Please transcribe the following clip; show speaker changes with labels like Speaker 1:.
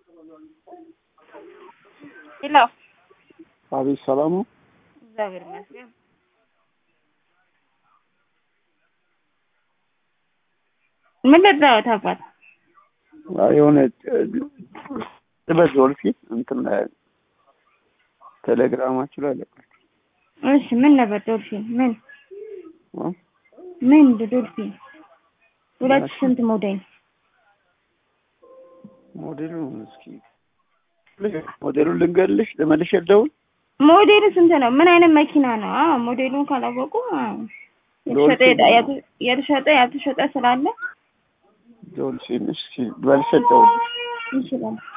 Speaker 1: ሄሎ
Speaker 2: አቤት ሰላም ነው።
Speaker 1: እግዚአብሔር ይመስገን። ምን ልትራው ታውቃት?
Speaker 2: የሆነ በዞልፊ እንትን ቴሌግራማችሁ ላይ ለቀቅ።
Speaker 1: እሺ ምን ነበር ዶልፊን? ምን ዶልፊን? ሁለት ስንት ሞዴሉ
Speaker 2: እስኪ ሞዴሉን ልንገልሽ ለመልሽ ደውል።
Speaker 1: ሞዴሉ ስንት ነው? ምን አይነት መኪና ነው? ሞዴሉን ካላወቁ የተሸጠ ያልተሸጠ ስላለ
Speaker 2: ዶልፊን እስኪ በልሰጠው
Speaker 1: ይችላል።